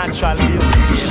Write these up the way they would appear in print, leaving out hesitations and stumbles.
natural beauty.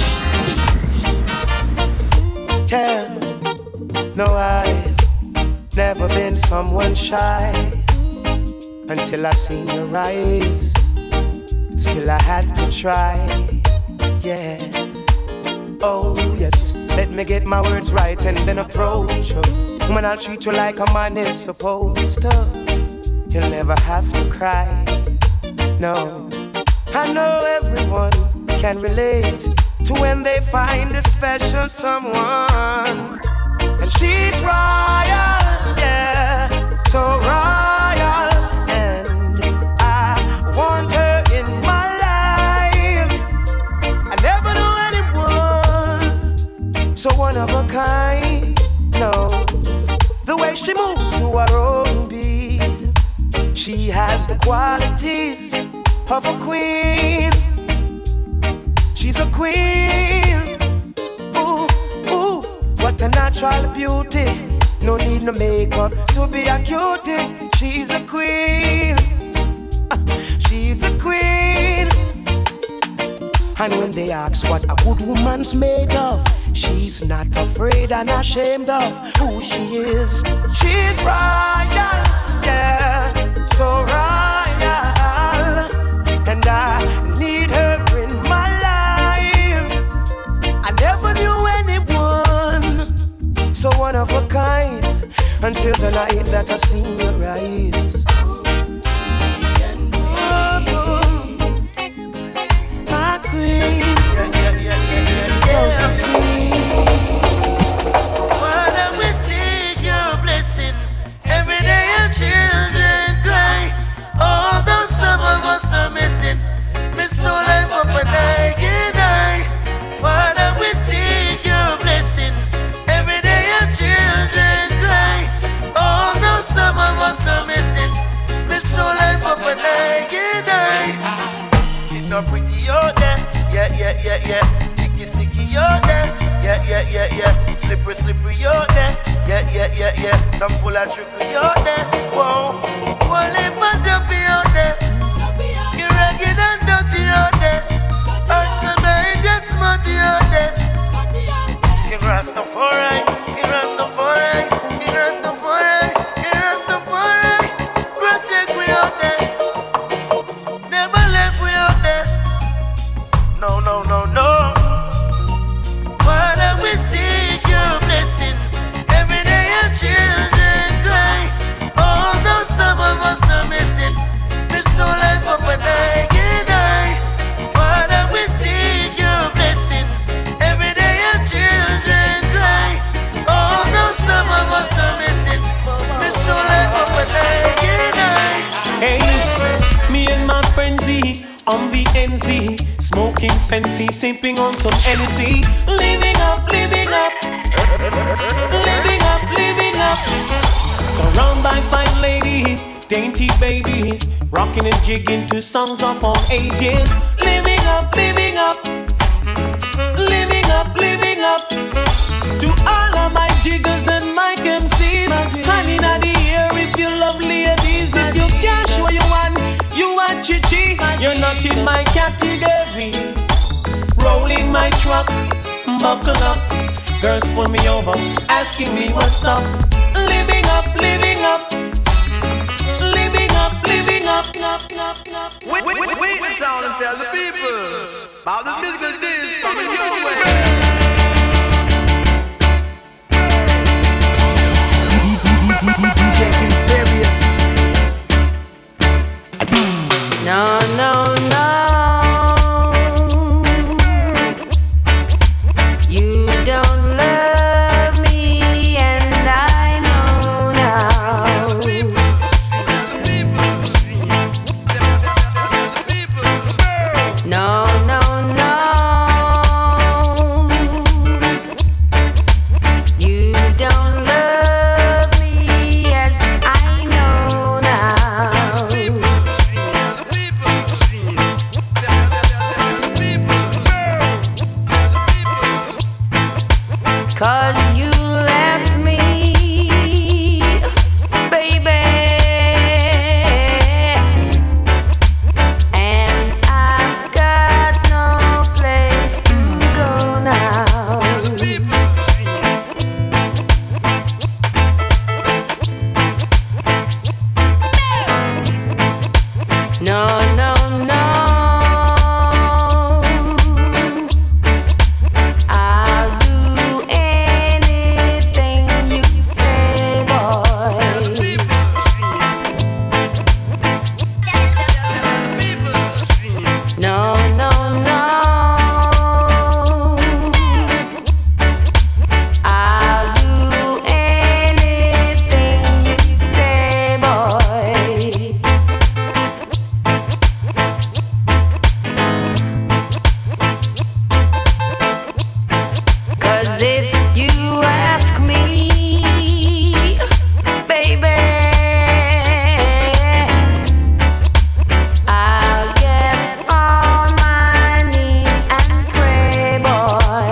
Yeah, no, I've never been someone shy until I seen your eyes. Still I had to try, yeah. Oh yes, let me get my words right and then approach you. When I'll treat you like a man is supposed to. You'll never have to cry, no. I know everyone can relate to when they find a special someone. And she's royal, yeah, so royal. And I want her in my life. I never knew anyone so one of a kind, no. The way she moves to her own beat, she has the qualities of a queen. She's a queen. Ooh, ooh, what a natural beauty. No need no makeup to be a cutie. She's a queen. She's a queen. And when they ask what a good woman's made of, she's not afraid and ashamed of who she is. She's royal, yeah, so royal. And I need her in my life. I never knew anyone so one of a kind until the night that I seen your eyes. My queen, so free. Father, we seek your blessing. Every day our children cry. Although some of us are missing, miss no life up and I can die. Father, we seek your blessing. Every day our children cry. Although some of us are missing, miss no life up and I can die. It's not pretty out there, yeah, yeah, yeah, yeah. Sticky, sticky out there, yeah, yeah, yeah, yeah. Slippery, slippery out there, yeah, yeah, yeah, yeah. Some full of trickery out there, whoa. One lip and dumpy out there. You're ragged and dirty out there. And some Indian smutty out there. King Rastafari, King Rastafari, King Rastafari, King Rastafari. Protect we out there. Never left we out there. No, no, no, no. Father, we seek your blessing. Every day our children cry. Although some of us are missing, miss no life up and I can die. Father, we seek your blessing. Every day our children cry. Although some of us are missing, miss no life up and I can die. Hey, me and my friend Z on the NZ, smoking Sensi, sipping on some energy, living up, living up, living up, living up. Surrounded by fine ladies, dainty babies, rocking and jigging to songs of all ages, living up, living up, living up, living up. To all of my jiggers and my MCs, honey, not the air if you love ladies, if you can't show you one. You are chichi, you're not in my category. Rolling my truck, buckle up. Girls pull me over, asking me what's up. Living up, living up. Living up, living up, up, up, up. Wait in town and tell the people about the musical days coming your way. DJ Inferious. No, no, no. You don't love me, and I know now. No, no, no. No, no, no. I'll do anything you say, boy. No, no, no. I'll do anything you say, boy. 'Cause if you ask me, baby, I'll get on my knees and pray, boy.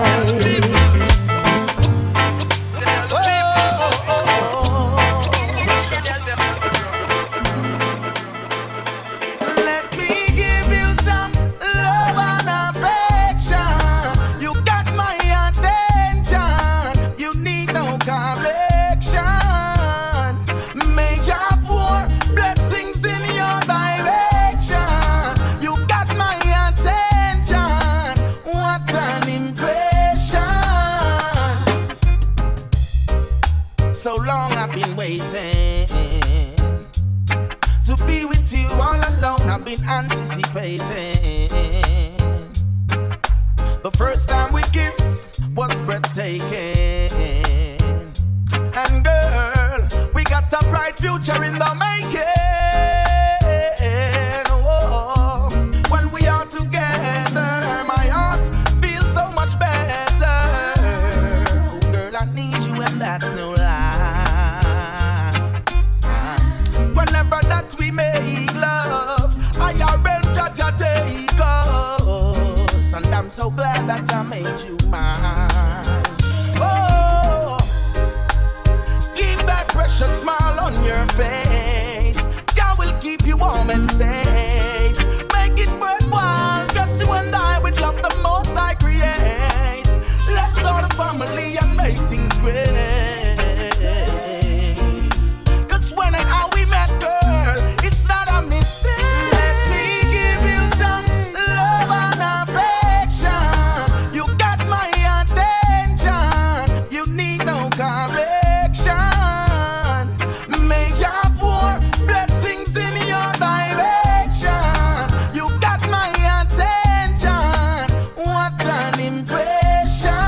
Let me give you some love and affection. You got my attention. You need no conviction. Major pour blessings in your direction. You got my attention. What an impression. So long I've been waiting to be with you all alone. I've been anticipating. The first time we kissed was breathtaking. And girl, we got a bright future in the making. Whoa. When we are together, my heart feels so much better. Oh, girl, I need you and that's no lie. Whenever that we make love, I arrange a take us, and I'm so glad that I made you mine. Oh, keep that precious smile on your face. God will keep you warm and safe. Make it worthwhile, just you and I with love the most I create. Let's start a family and make things great. 'Cause when and how we met, girl, it's not a mistake. Let me give you some love and affection. You got my attention. You need no conviction. Major pour blessings in your direction. You got my attention. What an impression.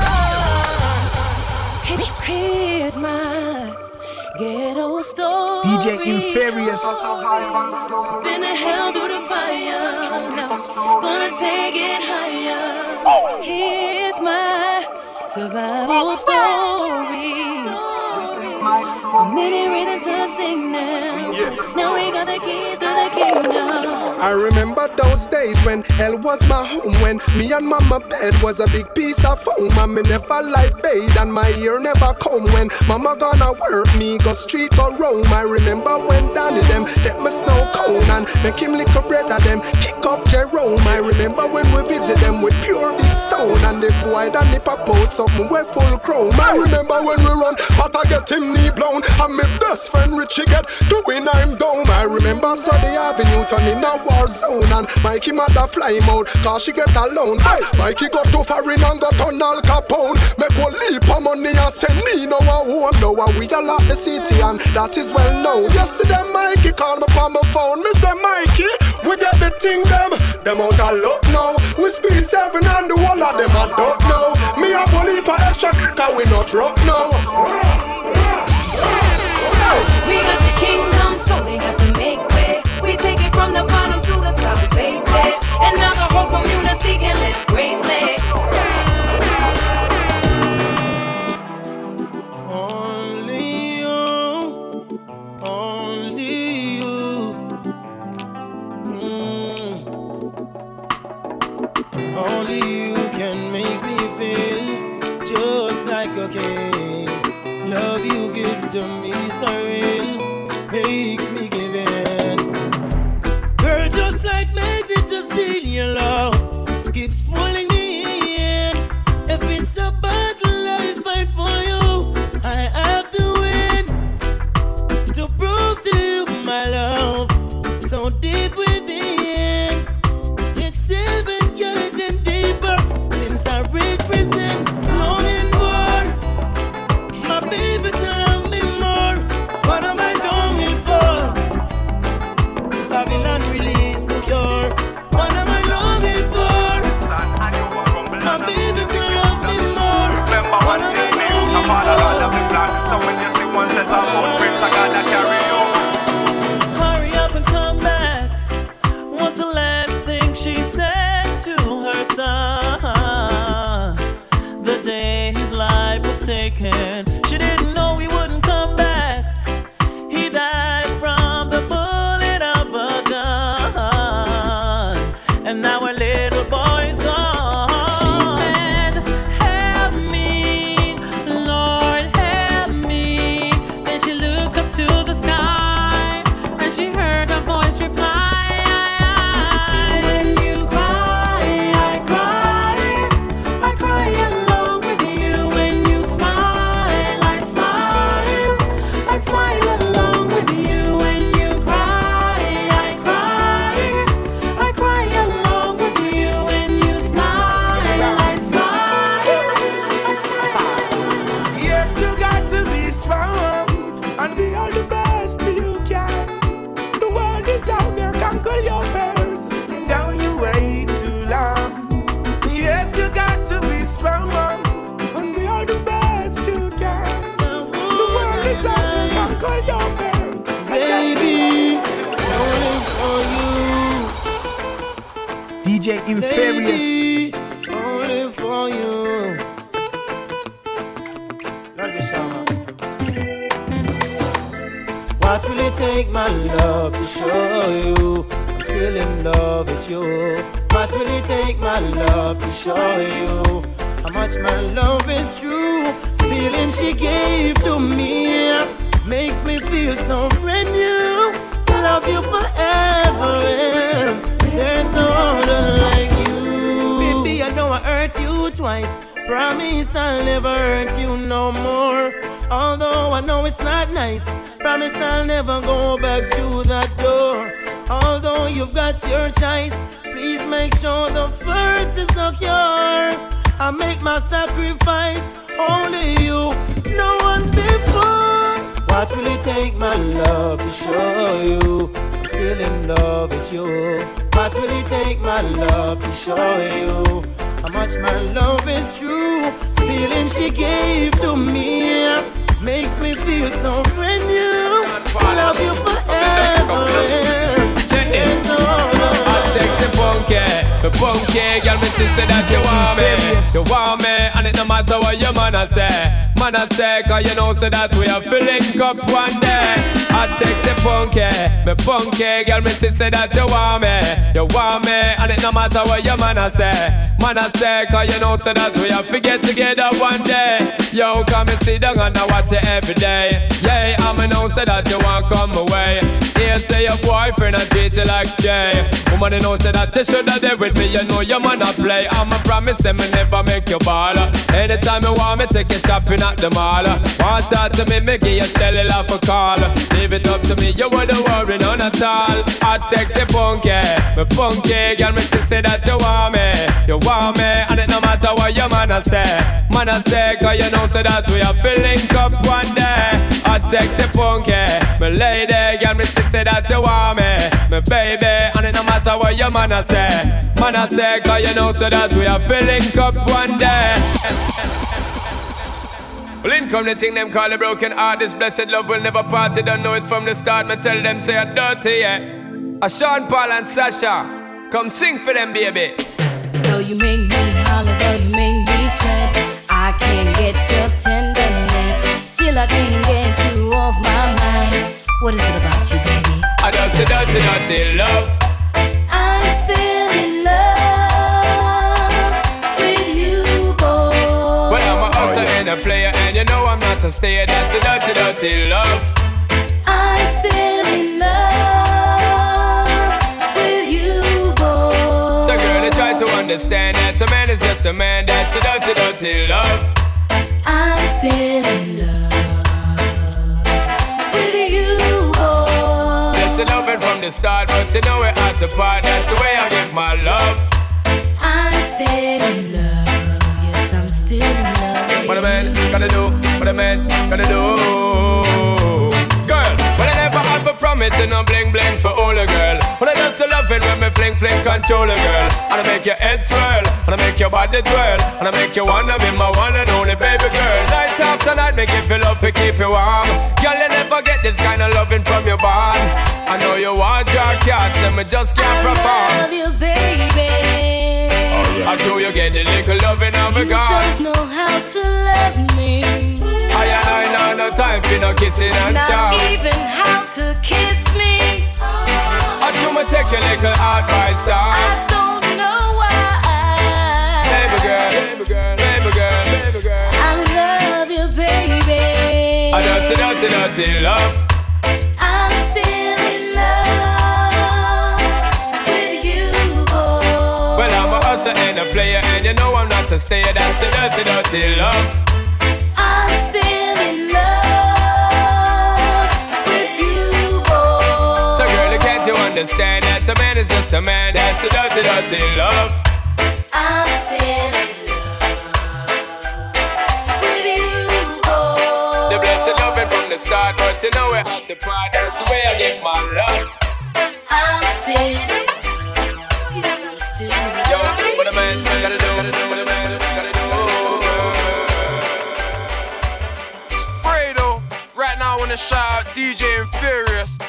Here's my ghetto story. DJ Inferious. Been to hell through the fire. Now gonna take it higher. Here's my survival story. So many reasons to sing now. Now we got the keys to the kingdom. I remember those days when hell was my home, when me and mama bed was a big piece of foam, and me never like bathe and my ear never comb. When mama gonna work, me go street go roam. I remember when Danny them take my snow cone and make him lick a bread of them kick up Jerome. I remember when we visit them with pure big stone, and the boy that nip a out something we full chrome. I remember when we run, but I get him knee blown, and my best friend Richie get doing I'm down. I remember Sunday Avenue turning a war zone, and Mikey mother fly him out cause she get alone. Hey, Mikey got too far in and got on Al Capone. Make one leap of money and send me no one. Now we all lock the city and that is well known. Yesterday Mikey called me on my phone. Me say Mikey, we get the thing them out of luck now. We squeeze 7 and the whole of them I don't know. Me a believe for extra cause we not rock now. We got the kingdom, so we got to make way. We take it from the bottom to the top, baby. And now the whole community can live greatly. Only you, only you. Only you can make me feel just like a king. Love you give to me so real, makes me give in. Girl, just like magnet, just steal your love, keeps pulling me in. If it's a battle I fight for you, I have to win. To prove to you my love, so deep within. DJ Inferious. Lady, only for you. Love you, Shama. What will it take, my love, to show you I'm still in love with you? What will it take, my love, to show you how much my love is true? Feeling she gave to me makes me feel so brand new. Love you forever, there's no other like you. Baby, I know I hurt you twice. Promise I'll never hurt you no more. Although I know it's not nice, promise I'll never go back to that door. Although you've got your choice, please make sure the first is secure. I make my sacrifice, only you, no one before. What will it take, my love, to show you I'm still in love with you? What will it take, my love, to show you how much my love is true? Feeling she gave to me makes me feel so brand new. Love you forever. There's no other. I'll take the punky, girl, me sister that you want me, and it no matter what your man a say, cause you know so that we are filling up one day. I'll take the punky, girl, me sister that you want me, and it no matter what your man a say, cause you know so that we are get together one day. Yo, come and sit down and I watch you every day. Yeah, I'm a know so that you want come away. Here say your boyfriend and treat you like Jay. Woman, you know so that you should have there with me. You know your man a play. I'm a promise and me never make you ball. Anytime you want me, take you shopping at the mall. Want to talk to me, me give you cellular for call. Leave it up to me, you wouldn't worry none at all. Hot sexy punky, me punky, girl, me say that you want me, and it no matter what your man a say, cause you know so that we are filling up one day. Hot sexy punky, me lady, girl, me say that you want me baby, and it no matter what your man a say, cause you know so that we are filling up one day. Well, in come the thing them call a broken heart. This blessed love will never part. You don't know it from the start. Me tell them say I'm dirty, yeah. A Sean Paul and Sasha, come sing for them, baby. Though you make me holler, though you make me sweat, I can't get your tenderness. Still I can't get you off my mind. What is it about you, baby? I don't say dirty love. I'm still in love with you, boy. Well, I'm a hustler and a player, and you know I'm not a stayer. That's a dirty love. I'm still in love with you, boy. So girl, I try to understand that a man is just a man. That's a dirty love. I'm still in love with you, boy. That's the loving from the start, but you know we're at the part. That's the way I give my love. I'm still in love. Yes, I'm still in love. What a man gonna do? What a man gonna do? Girl, well I never had for promising no bling bling for all a girl. But I just love it when me fling control a girl. And I make your head swirl, and I make your body twirl, and I make you wanna be my one and only baby girl. Night after night, make you feel love to keep you warm. Girl, you never get this kind of loving from your bond. I know you want your cats, and me just can't perform. I love you, baby. I do you get the little loving of a girl. You don't know how to love me. I know no time for no kissing and chow. Not even how to kiss me. I do me take your little advice down. I don't know why. Baby girl. I love you, baby. I just a dirty love. I'm still in love with you, boy. Well, I'm a hustler and a player, and you know I'm not a stayer. That's a dirty love. I'm still in love with you, boy. So girl, can't you understand that a man is just a man? That's a dirty love. I'm still in love with you, boy. The blessed loving from the start, but you know we're at the part. That's the way I give my love. I'm still in love. Yes, I'm still in love. Yo, what a man gotta do, what a man gotta do. Fredo, right now I wanna shout out DJ Inferious.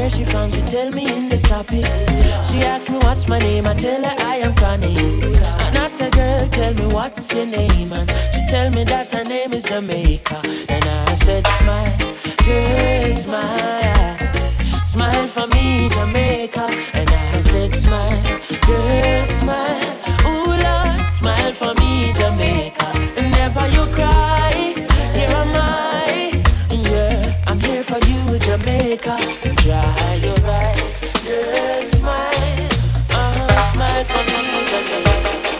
where she from, she tell me in the topics. She asked me what's my name, I tell her I am Connie. And I said, girl, tell me what's your name. And she tell me that her name is Jamaica. And I said, smile, girl, smile. Smile for me, Jamaica. And I said, smile, girl, smile. Ooh, Lord, smile for me, Jamaica. And never you cry, here am I. Yeah, I'm here for you, Jamaica. Dry your eyes, girl, smile. Smile for me, Jamaica.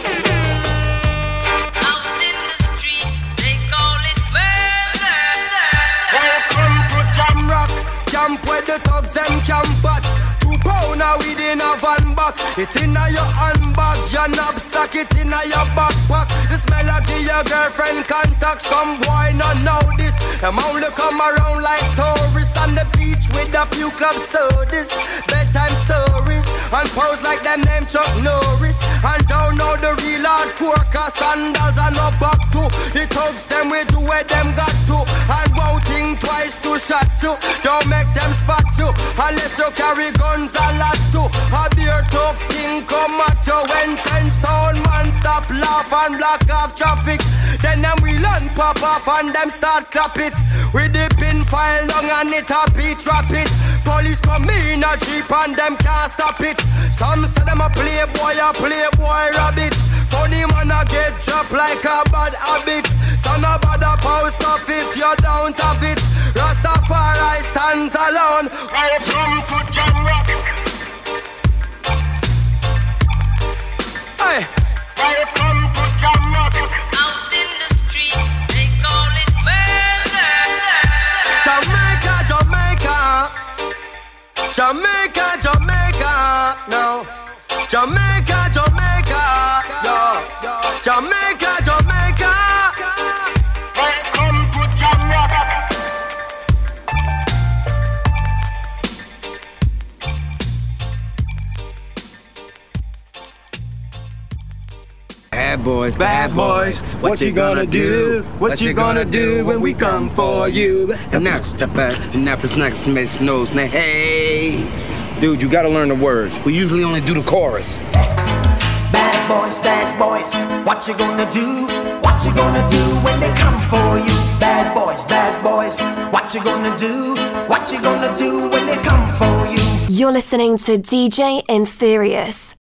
Out in the street, they call it murder. Welcome to Jamrock, camp where the thugs and camp at. 2 pounder within a van back. It inna your handbag, your knapsack, it inna your backpack. The smell of your girlfriend contact. Some boy not know this. Them only come around like tourists on the beach with a few club sodas, bedtime stories, and pose like them name Chuck Norris. And don't know the real hardcore, cause sandals and no back to. The thugs them we do where them got to. And won't think twice to shot to. Don't make them spot you, unless you carry guns a lot too. A beer tough thing come at you when trench town man stop laugh and block off traffic. Then them we learn pop off and them start clap it. With the pin file long and it a beat rapid. Police come in a jeep and them can't stop it. Some say them a playboy rabbit. Funny man a get dropped like a bad habit. So no bother post off if you don't have it. Rastafari stands alone. Welcome to Jamrock. Hey, welcome to Jamrock. Out in the street, they call it murder. Jamaica, Jamaica, Jamaica, Jamaica, no. Jamaica, Jamaica, yo. Jamaica, Jamaica. Welcome to Jamaica. Bad boys, what you gonna do? What you gonna do when we come for you? And that's the fact, and that's next Miss Knows. Now, hey, dude, you gotta learn the words. We usually only do the chorus. Bad boys, what you gonna do? What you gonna do when they come for you? Bad boys, what you gonna do? What you gonna do when they come for you? You're listening to DJ Infurious.